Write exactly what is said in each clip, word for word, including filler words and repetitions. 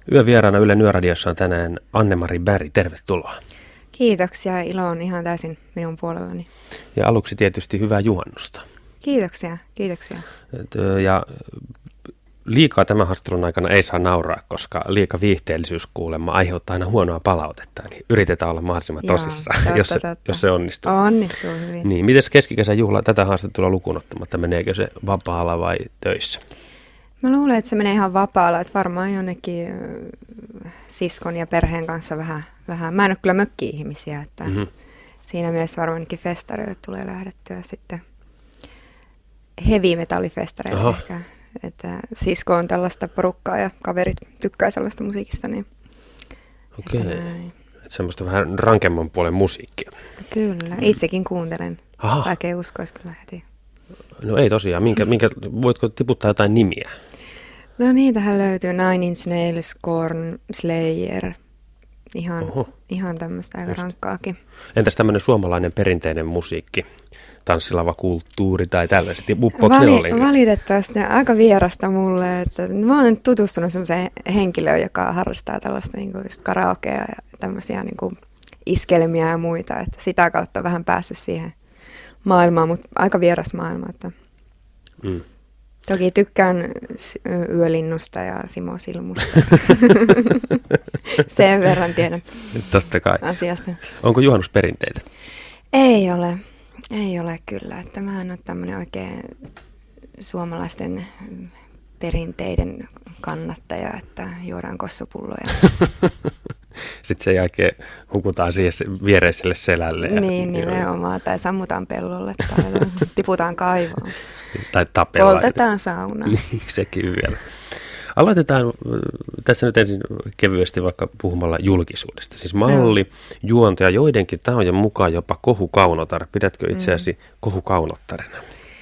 Yövieraana Ylen Yöradiossa on tänään Anne-Mari Berg. Tervetuloa. Kiitoksia. Ilo on ihan täysin minun puolellani. Ja aluksi tietysti hyvää juhannusta. Kiitoksia. Kiitoksia. Et, ja liikaa tämän haastattelun aikana ei saa nauraa, koska liika viihteellisyys kuulemma aiheuttaa aina huonoa palautetta. Eli yritetään olla mahdollisimman tosissaan, totta, jos, se, totta. jos se onnistuu. Onnistuu hyvin. Niin, mites keskikesän juhla tätä haastattelua lukuun ottamatta? Meneekö se vapaalla vai töissä? Mä luulen, että se menee ihan vapaalla, että varmaan jonnekin siskon ja perheen kanssa vähän, vähän. Mä en ole kyllä mökki-ihmisiä, että mm-hmm. siinä mielessä varmaankin festareille tulee lähdettyä sitten heavy metallifestareille ehkä. Että sisko on tällaista porukkaa ja kaverit tykkää sellaista musiikista. Niin okei, okay. Että semmoista vähän rankemman puolen musiikkia. Kyllä, itsekin kuuntelen. Aha. Vaikka ei uskoisi kyllä heti. No ei tosiaan. Minkä, minkä, voitko tiputtaa jotain nimiä? No niitähän löytyy Nine Inch Nails, Korn, Slayer. Ihan, ihan tämmöistä aika Just. rankkaakin. Entäs tämmöinen suomalainen perinteinen musiikki? Tanssilavakulttuuri tai tällaiset? Vali, valitettavasti aika vierasta mulle. Että mä oon nyt tutustunut semmoiseen henkilöön, joka harrastaa tällaista niin kuin just karaokea ja tämmöisiä niin kuin iskelmiä ja muita. Että sitä kautta on vähän päässyt siihen maailmaan, mutta aika vieras maailma. Että mm. Toki tykkään Yölinnusta ja Simo Silmusta. Sen verran tiedän Totta kai. asiasta. Onko juhannusperinteitä? Ei ole. Ei ole kyllä. Että mä en ole tämmöinen oikein suomalaisten perinteiden kannattaja, että juodaan kossupulloja. Sitten sen jälkeen hukutaan siihen viereiselle selälle. Ja niin, nimenomaan. Tai sammutaan pellolle tai tiputaan kaivoon. Tai tapellaan. Poltetaan saunaa. Niin, sekin vielä. Aloitetaan tässä nyt ensin kevyesti vaikka puhumalla julkisuudesta. Siis malli, juontaja, joidenkin tahojen mukaan jopa kohukaunotar. Pidätkö itseäsi mm. kohukaunottarina?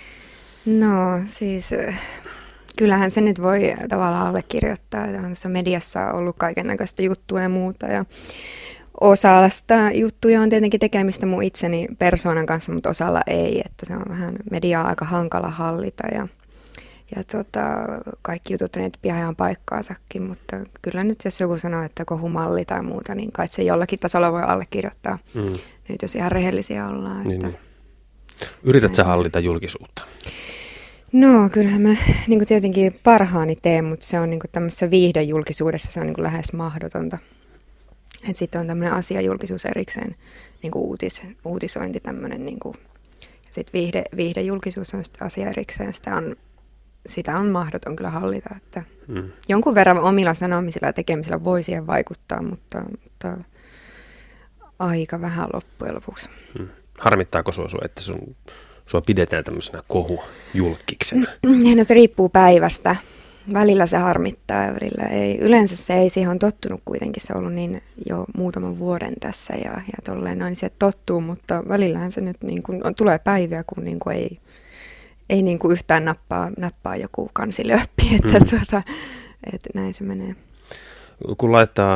No siis kyllähän se nyt voi tavallaan allekirjoittaa. Tässä mediassa on ollut kaikennäköistä juttua ja muuta. Ja osalla juttuja on tietenkin tekemistä mun itseni persoonan kanssa, mutta osalla ei. Että se on vähän mediaa aika hankala hallita ja Ja tota, kaikki jutut on pian ihan paikkaansakin, mutta kyllä nyt jos joku sanoo, että kohumalli tai muuta, niin kai se jollakin tasolla voi allekirjoittaa. Mm. Nyt jos ihan rehellisiä ollaan. Niin, että niin. Yrität sä hallita julkisuutta? No kyllähän mä niin tietenkin parhaani teen, mutta se on niin tämmöisessä viihdejulkisuudessa se on niin lähes mahdotonta. Sitten on tämmöinen asiajulkisuus erikseen, niin uutis, uutisointi tämmöinen. Niin sitten viihde, viihdejulkisuus on sitten asia erikseen, sitä on Sitä on mahdoton kyllä hallita, että mm. jonkun verran omilla sanomisilla ja tekemisillä voi siihen vaikuttaa, mutta, mutta aika vähän loppujen lopuksi. Mm. Harmittaako sinua, että sun, sua pidetään tämmöisenä kohujulkkiksena? No se riippuu päivästä. Välillä se harmittaa ja välillä ei. Yleensä se ei, siihen on tottunut kuitenkin, se on ollut niin jo muutaman vuoden tässä ja, ja tolleen noin, se tottuu, mutta välillähän se nyt niin kuin, on, tulee päiviä, kun niin kuin ei... Ei niin kuin yhtään nappaa, nappaa joku kansilöppi, että, mm. tuota, että näin se menee. Kun laittaa,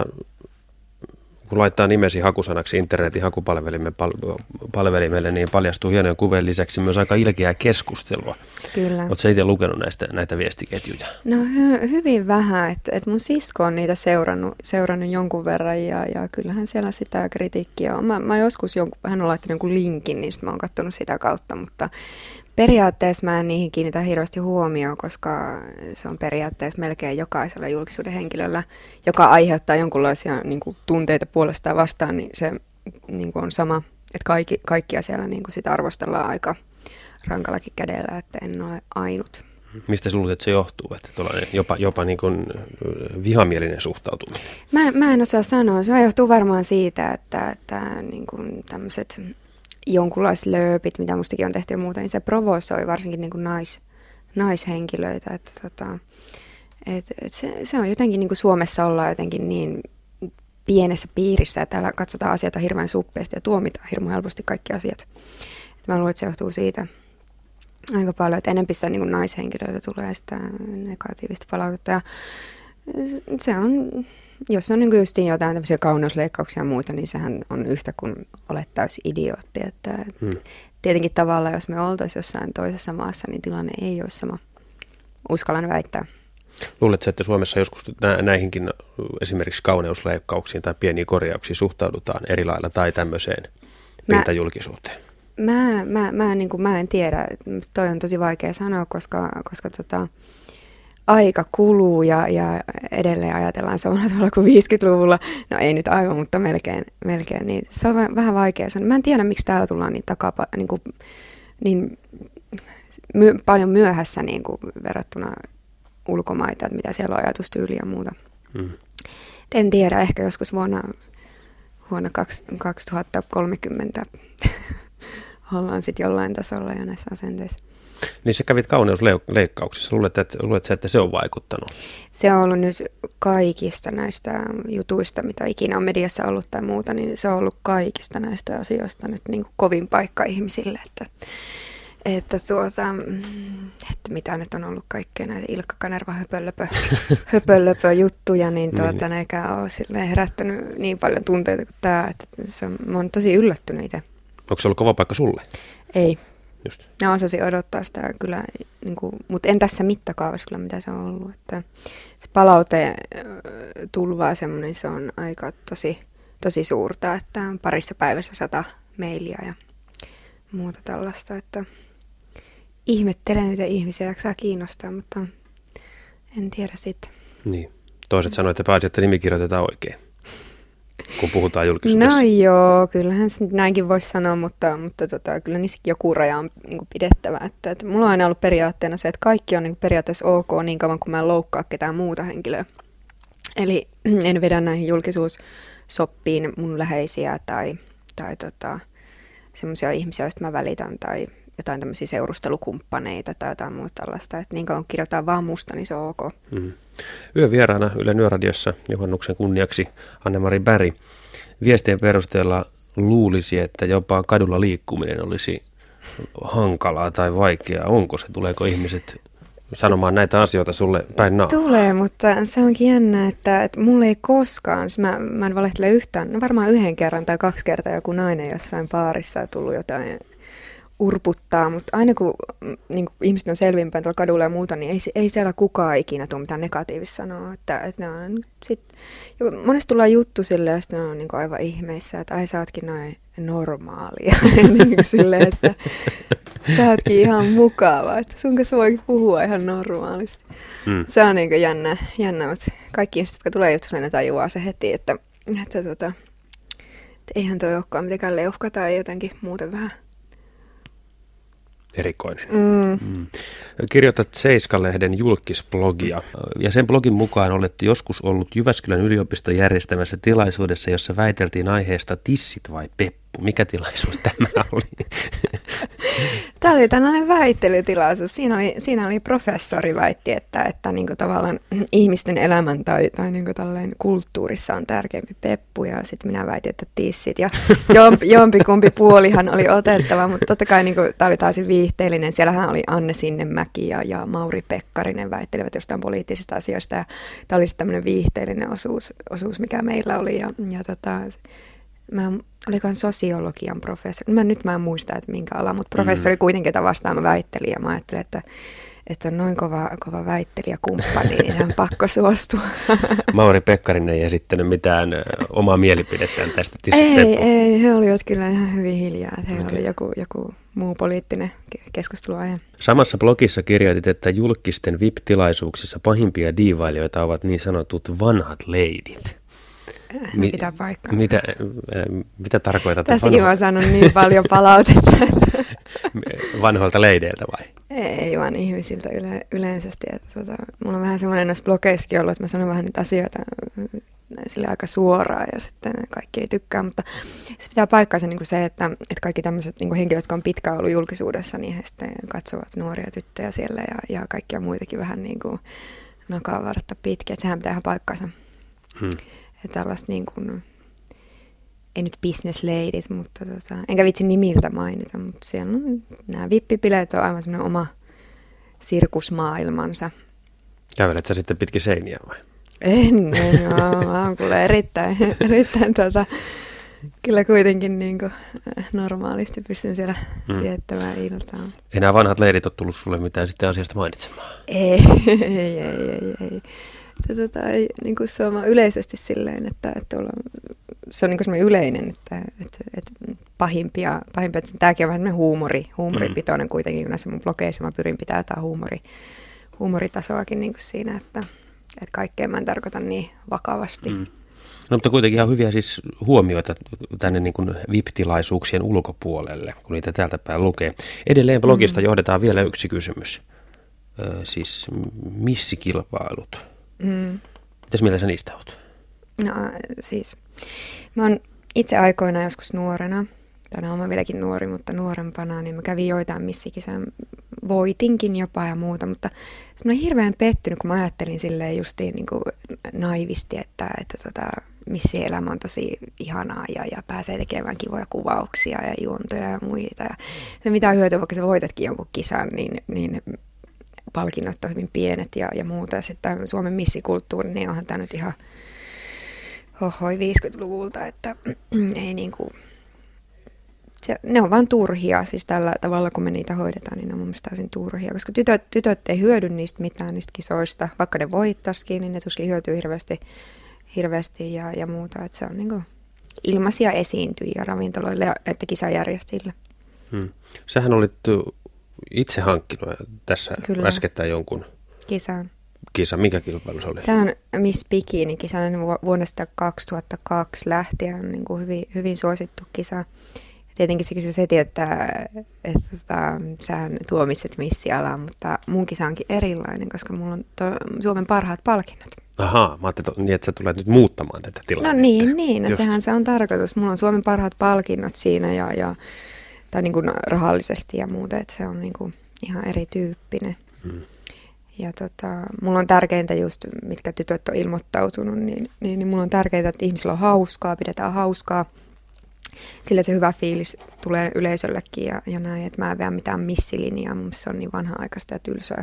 kun laittaa nimesi hakusanaksi internetin hakupalvelimelle, palvelimelle, niin paljastuu hienojen kuvien lisäksi myös aika ilkeää keskustelua. Kyllä. Oletko sä itse lukenut näistä, näitä viestiketjuja? No hy- hyvin vähän, että, että mun sisko on niitä seurannut, seurannut jonkun verran ja, ja kyllähän siellä sitä kritiikkiä on. Mä, mä joskus, jonkun, hän on laittanut jonkun linkin, niin mä oon katsonut sitä kautta, mutta periaatteessa mä en niihin kiinnitä hirveästi huomioon, koska se on periaatteessa melkein jokaisella julkisuuden henkilöllä, joka aiheuttaa jonkunlaisia niin kuin, tunteita puolestaan vastaan, niin se niin kuin on sama, että kaikki, kaikkia siellä niin kuin, sitä arvostellaan aika rankallakin kädellä, että en ole ainut. Mistä sä luulet, että se johtuu, että tuollainen jopa, jopa niin kuin vihamielinen suhtautuminen? Mä, mä en osaa sanoa. Se johtuu varmaan siitä, että, että niin kuin tämmöiset jonkunlaislööpit, mitä mustakin on tehty ja muuta, niin se provosoi varsinkin niin kuin nais, naishenkilöitä. Että, tota, et, et se, se on jotenkin, niin kuin Suomessa ollaan jotenkin niin pienessä piirissä, että täällä katsotaan asioita hirveän suppeasti ja tuomitaan hirveän helposti kaikki asiat. Et mä luulen, että se johtuu siitä aika paljon, että enemmän sitä niin kuin naishenkilöitä tulee sitä negatiivista palautetta. Ja se on, jos on niin kuin justiin jotain tämmöisiä kauneusleikkauksia ja muuta, niin sehän on yhtä kuin olet täysi idiootti. Että hmm. Tietenkin tavallaan, jos me oltaisiin jossain toisessa maassa, niin tilanne ei ole sama. Uskallan väittää. Luuletko, että Suomessa joskus nä- näihinkin esimerkiksi kauneusleikkauksiin tai pieniin korjauksiin suhtaudutaan eri lailla tai tämmöiseen pintajulkisuuteen? Mä, mä, mä, niin kuin, mä en tiedä. Toi on tosi vaikea sanoa, koska, koska tota, aika kuluu ja, ja edelleen ajatellaan samalla tavalla kuin viisikymmentäluvulla. No ei nyt aivan, mutta melkein. melkein niin se on vähän vaikea sanoa. Mä en tiedä, miksi täällä tullaan niin, takapa, niin, kuin, niin my, paljon myöhässä niin kuin verrattuna ulkomaita, että mitä siellä on ajatustyyliä ja muuta. Hmm. En tiedä, ehkä joskus vuonna, vuonna kaksituhattakolmekymmentä ollaan sitten jollain tasolla jo näissä asenteissa. Niin sä kävit kauneusleikkauksissa. Luuletko, että, luuletko, että se on vaikuttanut? Se on ollut nyt kaikista näistä jutuista, mitä ikinä on mediassa ollut tai muuta, niin se on ollut kaikista näistä asioista nyt niin kuin kovin paikka ihmisille, että, että, tuota, että mitä nyt on ollut kaikkea näitä Ilkka Kanerva höpölöpö, höpölöpö juttuja, niin tuota, ne eikä ole silleen herättänyt niin paljon tunteita kuin tämä, että se on, mä oon tosi yllättynyt itse. Onko se ollut kova paikka sulle? Ei. Just. Mä osasin odottaa sitä kyllä, niin kuin, mutta en tässä mittakaavassa kyllä, mitä se on ollut. Että se palaute tulvaa semmoinen, se on aika tosi, tosi suurta, että parissa päivässä sata mailia ja muuta tällaista. Että ihmettelen, mitä ihmisiä jaksaa kiinnostaa, mutta en tiedä sitten. Niin. Toiset sanoo, että pääsi, että nimi kirjoitetaan oikein, kun puhutaan julkisuudessa. No joo, kyllähän se näinkin voisi sanoa, mutta, mutta tota, kyllä niissäkin joku raja on niin kuin pidettävä. Että, että mulla on aina ollut periaatteena se, että kaikki on niin kuin periaatteessa ok niin kauan, kun mä en loukkaa ketään muuta henkilöä. Eli en vedä näihin julkisuussoppiin mun läheisiä tai, tai tota, semmoisia ihmisiä, joista mä välitän, tai jotain tämmöisiä seurustelukumppaneita tai jotain muuta tällaista. Että niin kauan kun kirjoitetaan vaan musta, niin se on ok. Mm. Yövieraana Ylen Yöradiossa juhannuksen kunniaksi Anne-Mari Berg. Viestien perusteella luulisi, että jopa kadulla liikkuminen olisi hankalaa tai vaikeaa. Onko se? Tuleeko ihmiset sanomaan näitä asioita sulle päin naamaa? Tulee, mutta se onkin jännä, että, että mulla ei koskaan, mä, mä en valehtele yhtään, no varmaan yhden kerran tai kaksi kertaa joku nainen jossain baarissa on tullut jotain urputtaa, mutta aina kun niin kuin ihmiset on selvinpäin tuolla kadulla ja muuta, niin ei, ei siellä kukaan ikinä tule mitään negatiivista sanoa. Että, että ne on sit, monesti tullaan juttu silleen, ja sitten ne on niin kuin aivan ihmeissä, että ai sä ootkin noin normaalia. niin silleen, että sä ootkin ihan mukava, että sun kanssa voi puhua ihan normaalisti. Mm. Se on niin kuin jännä, jännä, mutta kaikki ihmiset, jotka tulee juttuun, ne tajuaa se heti, että, että, että, että eihän toi olekaan mitenkään leuhka tai jotenkin muuten vähän erikoinen. Mm. Mm. Kirjoitat Seiska-lehden julkisblogia, ja sen blogin mukaan olette joskus ollut Jyväskylän yliopiston järjestämässä tilaisuudessa, jossa väiteltiin aiheesta tissit vai peppu. Mikä tilaisuus tämä oli? Tämä oli tällainen väittelytilaisuus. Siinä oli, siinä oli professori väitti, että, että niin kuin tavallaan ihmisten elämän tai, tai niin kuin tällainen kulttuurissa on tärkeämpi peppu, ja sitten minä väitin, että tissit, ja jompi, jompikumpi puolihan oli otettava, mutta totta kai niin kuin, tämä oli täysin viihteellinen. Siellähän oli Anne Sinnemäki ja, ja Mauri Pekkarinen väittelivät jostain poliittisista asioista, ja tämä oli tämmöinen viihteellinen osuus, osuus, mikä meillä oli, ja, ja tota, mä olikohan sosiologian professori. Mä, nyt mä en muista, että minkä ala, mutta professori mm. kuitenkin, jota vastaan mä väittelin, ja mä ajattelin, että, että on noin kova, kova väittelijä kumppani, niin hän pakko suostua. Mauri Pekkarinen ei esittänyt mitään omaa mielipidettään tästä tissipeppu. Ei, ei, he olivat kyllä ihan hyvin hiljaa, että heillä okay. oli joku, joku muu poliittinen keskusteluaihe. Samassa blogissa kirjoitit, että julkisten V I P-tilaisuuksissa pahimpia diivailijoita ovat niin sanotut vanhat leidit. Mi- pitää paikkansa. Mitä, äh, mitä tarkoitat? Tästäkin mä oon saanut niin paljon palautetta. Vanhoilta leideiltä vai? Ei, vaan ihmisiltä yle- yleisesti. Että, tota, mulla on vähän semmoinen noissa blogeissakin ollut, että mä sanon vähän niitä asioita sille aika suoraan, ja sitten kaikki ei tykkää. Mutta se pitää paikkansa niin kuin se, että, että kaikki tämmöiset niin kuin henkilöt, jotka on pitkään ollut julkisuudessa, niin he sitten katsovat nuoria tyttöjä siellä ja, ja kaikkia muitakin vähän niin kuin nakaa vartta pitkin. Että sehän pitää ihan paikkansa. Hmm. Tällaista niin kuin, ei nyt business ladies, mutta tota, enkä vitsi nimiltä mainita, mutta siellä on nämä vippipileet on aivan semmoinen oma sirkusmaailmansa. Kävelet sä sitten pitkin seiniä vai? En, en mä, mä oon kuule erittäin, erittäin tota, Kyllä kuitenkin niin kuin normaalisti pystyn siellä mm. viettämään iltaa. Enää vanhat leirit ole tullut sulle mitään sitten asiasta mainitsemaan? Ei, ei, ei, ei. ei. Tota, ei niin kuin se on yleisesti silleen, että, että olla, se on niin kuin yleinen, että, että, että pahimpia, pahimpia, että tämäkin on vähän huumori, huumoripitoinen kuitenkin, kun näissä mun blogeissa mä pyrin pitää jotain huumori, huumoritasoakin niin kuin siinä, että, että kaikkea mä en tarkoita niin vakavasti. Mm. No mutta kuitenkin ihan hyviä siis huomioita tänne niin kuin V I P-tilaisuuksien ulkopuolelle, kun niitä täältä päin lukee. Edelleen blogista mm. johdetaan vielä yksi kysymys, ö, siis missikilpailut. Mm. Mitäs mieltä sä niistä oot? No siis, mä oon itse aikoina joskus nuorena, tänä olen vieläkin nuori, mutta nuorempana, niin mä kävin joitain missikisään, voitinkin jopa ja muuta, mutta mä olen hirveän pettynyt, kun mä ajattelin silleen justiin niin kuin naivisti, että, että tota, missielämä on tosi ihanaa ja, ja pääsee tekemään kivoja kuvauksia ja juontoja ja muita. Ja se mitä hyötyä, vaikka sä voitatkin jonkun kisan, niin, niin palkinnot on hyvin pienet ja, ja muuta. Ja sitten Suomen missikulttuuri, niin onhan tämä nyt ihan hohoi viisikymmentäluvulta, että ei niinku, se, ne on vaan turhia, siis tällä tavalla kun me niitä hoidetaan, niin ne on mun mielestä täysin turhia, koska tytöt, tytöt ei hyödy niistä mitään niistä kisoista, vaikka ne voittaisikin, niin ne tuskin hyötyy hirveästi, hirveästi ja, ja muuta, että se on niinku ilmaisia esiintyjiä ravintoloille ja että kisajärjestäjille. Hmm. Sähän olit itse hankkinut tässä Kyllä. äskettäin jonkun kisan. Kisa, mikä kilpailu se oli? Tämä on Miss Bikini-kisa, vuodesta kaksituhattakaksi lähtien, niin kuin hyvin, hyvin suosittu kisa. Tietenkin siksi se tietää, että, että, että sähän tuomitset missialaa, mutta mun kisa onkin erilainen, koska mulla on to, Suomen parhaat palkinnot. Ahaa, mä ajattelin, niin, että sä tulet nyt muuttamaan tätä tilannetta. No niin, niin no sehän se on tarkoitus. Mulla on Suomen parhaat palkinnot siinä ja, ja tai niin kuin rahallisesti ja muuta, että se on niin kuin ihan erityyppinen. Hmm. Ja tota, mulla on tärkeintä just, mitkä tytöt on ilmoittautunut, niin, niin, niin mulla on tärkeintä, että ihmisillä on hauskaa, pidetään hauskaa. Sillä se hyvä fiilis tulee yleisöllekin ja, ja näin, että mä en veä mitään missilinjaa, mun se on niin vanha-aikaista ja tylsää.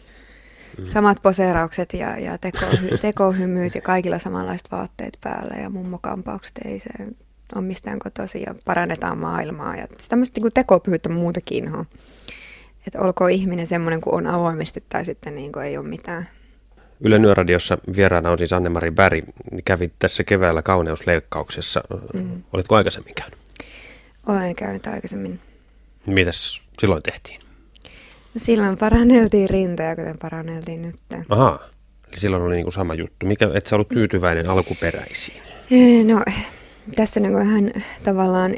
Mm. Samat poseeraukset ja, ja tekohy, tekohymyt ja kaikilla samanlaiset vaatteet päällä ja mummokampaukset, ei se ole mistään kotoisin ja parannetaan maailmaa. Ja tämmöistä niin tekopyhyyttä muutakin on. Että olkoon ihminen semmoinen kuin on avoimesti tai sitten niin kuin ei ole mitään. Ylen Yöradiossa vieraana on siis Anne-Mari Berg. Kävit tässä keväällä kauneusleikkauksessa. Mm. Olitko aikaisemmin käynyt? Olen käynyt aikaisemmin. Mitäs silloin tehtiin? No silloin paranneltiin rintoja, kuten paranneltiin nyt. Ahaa, eli silloin oli niin kuin sama juttu. Mikä, et sä ollut tyytyväinen alkuperäisiin? No, tässä on niin vähän tavallaan...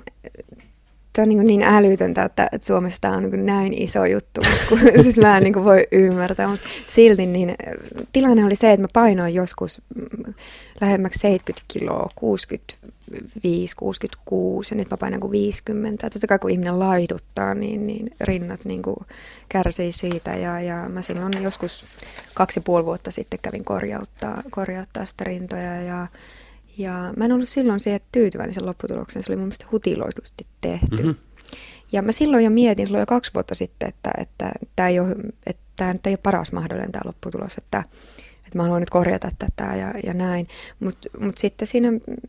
Se on niin, niin älytöntä, että, että Suomessa tämä on niin näin iso juttu, kun, siis mä en niin voi ymmärtää, mutta silti niin, tilanne oli se, että mä painoin joskus lähemmäksi seitsemänkymmentä kiloa, kuusikymmentäviisi kuusikymmentäkuusi ja nyt mä painan kuin viisikymmentä. Totta kai kun ihminen laiduttaa, niin, niin rinnat niin kuin kärsii siitä ja, ja mä silloin joskus kaksi ja puoli vuotta sitten kävin korjauttaa, korjauttaa sitä rintoja ja Ja mä en ollut silloin siihen tyytyväinen sen lopputuloksen. Se oli mun mielestä hutiloidusti tehty. Mm-hmm. Ja mä silloin jo mietin, silloin jo kaksi vuotta sitten, että, että tämä ei ole, että tämä nyt ei ole paras mahdollinen tämä lopputulos. Että, että mä haluan nyt korjata tätä ja, ja näin. Mutta mut sitten siinä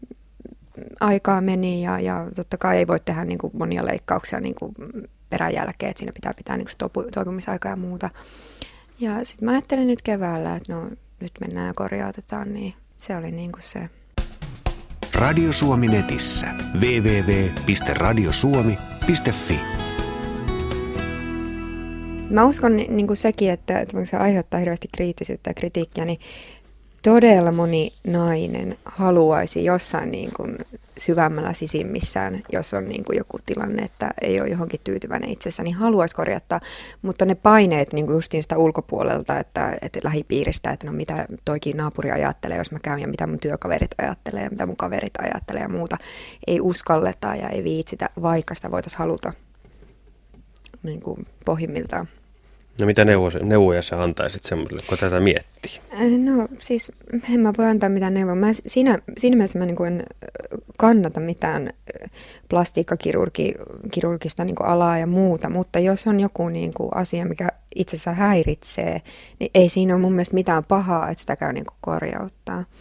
aikaa meni ja, ja totta kai ei voi tehdä niin kuin monia leikkauksia niin kuin peräjälkeen. Että siinä pitää pitää niin kuin toipumisaikaa ja muuta. Ja sitten mä ajattelin nyt keväällä, että no nyt mennään ja korjautetaan. Niin se oli niin kuin se... Radio Suomi netissä. double-u double-u double-u piste radiosuomi piste fi. Mä uskon niin kuin sekin, että, että se aiheuttaa hirveästi kriittisyyttä ja kritiikkiä, niin todella moni nainen haluaisi jossain niin kuin syvemmällä sisimmissään, jos on niin kuin joku tilanne, että ei ole johonkin tyytyväinen itsensä, niin haluaisi korjattaa. Mutta ne paineet niin kuin justiin sitä ulkopuolelta, että, että lähipiiristä, että no mitä toikin naapuri ajattelee, jos mä käyn, ja mitä mun työkaverit ajattelee, ja mitä mun kaverit ajattelee ja muuta, ei uskalleta ja ei viitsitä, vaikka sitä voitaisiin haluta niin kuin pohjimmiltaan. No mitä neuvoja, neuvoja sä antaisit semmoiselle, kun tätä miettii? No siis en mä voi antaa mitään neuvoja. Mä siinä, siinä mielessä mä niin kuin en kannata mitään plastiikkakirurgista niin kuin alaa ja muuta, mutta jos on joku niin kuin asia, mikä itsessään häiritsee, niin ei siinä ole mun mielestä mitään pahaa, että sitä käy niin kuin korjauttaa.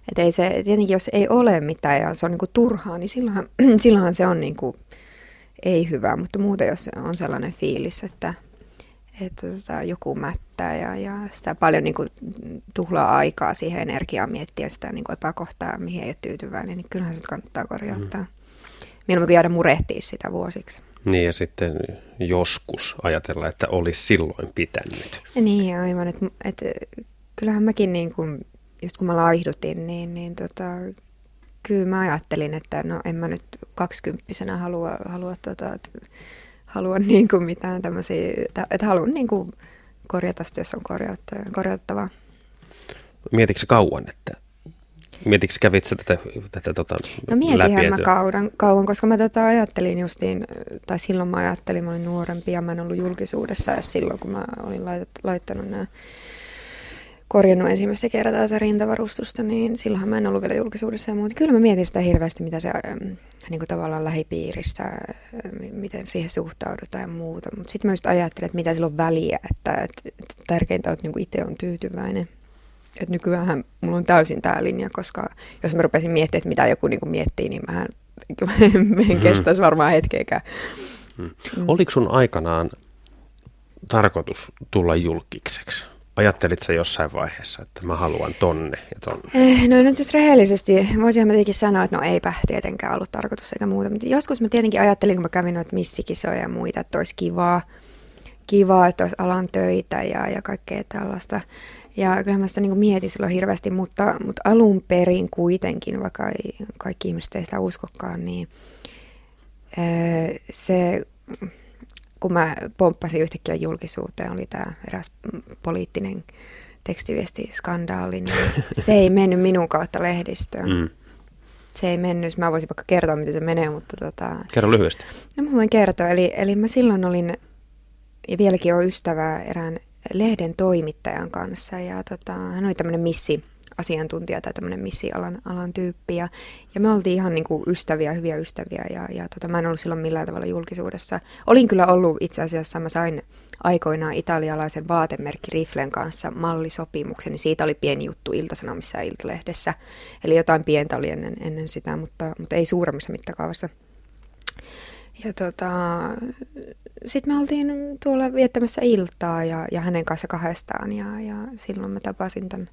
Että ei se, tietenkin jos ei ole mitään ja se on niinku turhaa, niin silloinhan, silloinhan se on niinku ei hyvä, mutta muuten jos on sellainen fiilis, että, että tota, joku mättää ja, ja sitä paljon niinku tuhlaa aikaa siihen energiaan miettiä sitä niinku epäkohtaa, mihin ei ole tyytyväinen, niin kyllähän se kannattaa korjauttaa. Mm. Mieluummin kuin jäädä murehtia sitä vuosiksi. Niin ja sitten joskus ajatella, että olisi silloin pitänyt. Niin aivan, että et, kyllähän mäkin niin kuin, just kun mä laihdutin, niin, niin tota, kyllä mä ajattelin, että no en mä nyt kaksikymppisenä halua, halua, tota, että, halua niin kuin mitään tämmöisiä, että, että haluan niin kuin korjata sitä, jos on korjattavaa. Mietitkö se kauan, että Mietitkö kävit sä tätä, tätä tota, no mietihän mä kauan, kauan, koska mä tota ajattelin justiin, tai silloin mä ajattelin, mä olin nuorempi ja mä en ollut julkisuudessa ja silloin kun mä olin laitat, laittanut nämä, korjannut ensimmäistä kertaa tätä rintavarustusta, niin silloinhan mä en ollut vielä julkisuudessa ja muuta. Kyllä mä mietin sitä hirveästi, mitä se niin kuin tavallaan lähipiirissä, miten siihen suhtaudutaan ja muuta, mutta sitten mä just ajattelin, että mitä sillä on väliä, että, että, että tärkeintä on, että niin itse on tyytyväinen. Että nykyäänhän mulla on täysin tämä linja, koska jos mä rupesin miettimään, että mitä joku niinku miettii, niin mähän en kestäisi varmaan hetkeäkään. Hmm. Hmm. Oliko sun aikanaan tarkoitus tulla julkiseksi? Ajattelit sä jossain vaiheessa, että mä haluan tonne ja tonne? Eh, no nyt jos rehellisesti, voisinhan mä tietenkin sanoa, että no eipä tietenkään ollut tarkoitus eikä muuta. Mutta joskus mä tietenkin ajattelin, kun mä kävin noita missikisoja ja muita, että olisi kivaa, kivaa että olisi alan töitä ja, ja kaikkea tällaista. Ja kyllähän mä sitä niin kuin mietin silloin hirveästi, mutta, mutta alun perin kuitenkin, vaikka ei, kaikki ihmiset ei sitä uskokaan, niin se, kun mä pomppasin yhtäkkiä julkisuuteen, oli tämä eräs poliittinen tekstiviestiskandaali, niin se ei mennyt minun kautta lehdistöön. Mm. Se ei mennyt, mä voisin vaikka kertoa, miten se menee, mutta tota... Kerro lyhyesti. No mä voin kertoa, eli, eli mä silloin olin, ja vieläkin olen ystävää erään lehden toimittajan kanssa ja tota, hän oli tämmöinen missi-asiantuntija tai tämmöinen missi-alan alan tyyppi ja, ja me oltiin ihan niin kuin ystäviä, hyviä ystäviä ja, ja tota, mä en ollut silloin millään tavalla julkisuudessa. Olin kyllä ollut itse asiassa, mä sain aikoinaan italialaisen vaatemerkki Riflen kanssa mallisopimuksen, niin siitä oli pieni juttu Ilta-Sanomissa ja Iltalehdessä, eli jotain pientä oli ennen, ennen sitä, mutta, mutta ei suuremmassa mittakaavassa. Ja tota, sitten me oltiin tuolla viettämässä iltaa ja, ja hänen kanssa kahdestaan ja, ja silloin mä tapasin tämän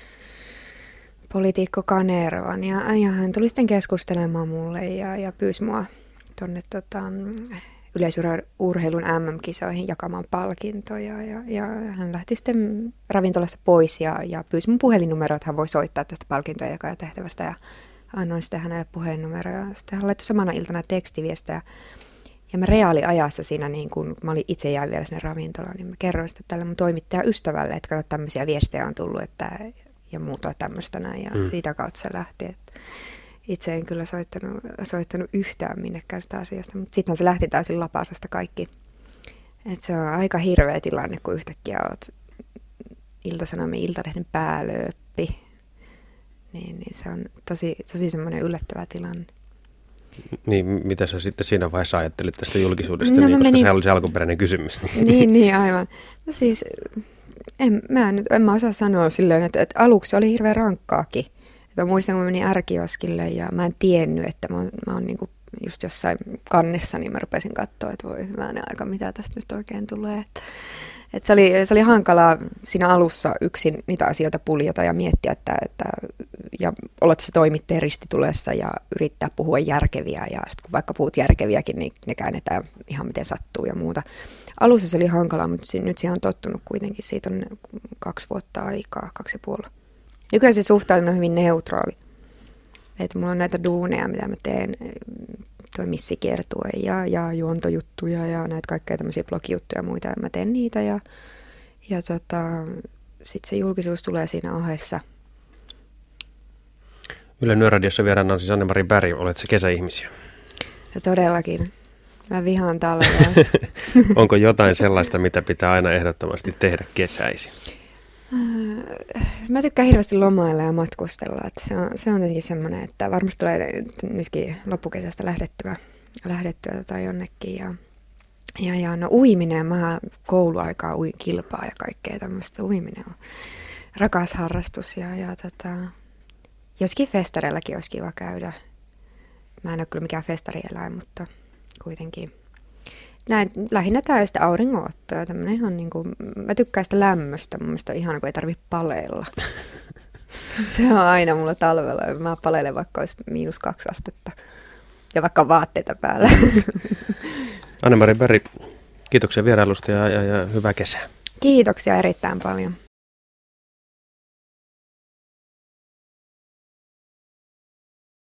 poliitikko Kanervan ja, ja hän tuli sitten keskustelemaan mulle ja, ja pyysi mua tuonne tota, yleisurheilun M M-kisoihin jakamaan palkintoja ja, ja hän lähti sitten ravintolassa pois ja, ja pyysi mun puhelinnumeroa, että hän voi soittaa tästä palkintoja jakajatehtävästä ja annoin sitten hänelle puhelinnumeroa ja sitten hän laittoi samana iltana tekstiviestejä. Ja mä reaaliajassa siinä, niin kun mä olin itse jäin vielä sinne ravintolaan, niin mä kerroin sitä tälle mun toimittaja-ystävälle, että kato, tämmöisiä viestejä on tullut että, ja muuta tämmöistä näin. Ja mm. siitä kautta se lähti. Että itse en kyllä soittanut, soittanut yhtään minnekään sitä asiasta, mutta sittenhän se lähti täysin lapasesta kaikki. Että se on aika hirveä tilanne, kun yhtäkkiä oot Ilta-Sanomien Iltalehden päälööppi. Niin, niin se on tosi, tosi semmoinen yllättävä tilanne. Niin, mitä sä sitten siinä vaiheessa ajattelit tästä julkisuudesta, no, niin, koska menin... se oli se alkuperäinen kysymys. Niin, niin, niin aivan. No siis, en mä, nyt, en mä osaa sanoa silleen, että, että aluksi oli hirveän rankkaakin. Mä muistan, kun mä menin R-kioskille ja mä en tiennyt, että mä oon, mä oon niinku just jossain kannessa, niin mä rupesin katsoa, että voi hyvänen aika, mitä tästä nyt oikein tulee. Että, että se, oli, se oli hankalaa siinä alussa yksin niitä asioita puljata ja miettiä, että, että ja olet se toimittaja ristitulessa ja yrittää puhua järkeviä ja sitten kun vaikka puhut järkeviäkin, niin ne käännetään ihan miten sattuu ja muuta. Alussa se oli hankalaa, mutta nyt siihen on tottunut kuitenkin. Siitä on kaksi vuotta aikaa, kaksi ja puoli. Nykyään se suhtautuminen on hyvin neutraali. Että mulla on näitä duuneja, mitä mä teen, toi missikiertue ja, ja juontojuttuja ja näitä kaikkea tämmöisiä blogijuttuja ja muita. Ja mä teen niitä ja, ja tota, sitten se julkisuus tulee siinä ohessa. Ylen Yöradiossa vieraana on siis Anne-Mari Berg. Olet se kesäihmisiä? Ja todellakin. Mä vihaan talvea. Onko jotain sellaista, mitä pitää aina ehdottomasti tehdä kesäisin? Mä tykkään hirveästi lomailla ja matkustella. Että se, on, se on tietenkin semmoinen, että varmasti tulee nytkin loppukesästä lähdettyä, lähdettyä tai jonnekin. Ja, ja, ja no uiminen, mä kouluaikaa uin kilpaa ja kaikkea tämmöistä. Uiminen on rakas harrastus ja, ja tota, joskin festareillakin olisi kiva käydä. Mä en ole kyllä mikään festarieläin, mutta kuitenkin. Näin, lähinnä tämä sitten auringonotto ja tämmöinen ihan niin kuin, mä tykkään sitä lämmöstä, mun mielestä on ihana, kun ei tarvitse paleilla. Se on aina mulla talvella, mä paleilen vaikka olisi miinus kaksi astetta ja vaikka vaatteita päällä. Anne-Mari Berg, kiitoksia vierailusta ja, ja, ja hyvää kesää. Kiitoksia erittäin paljon.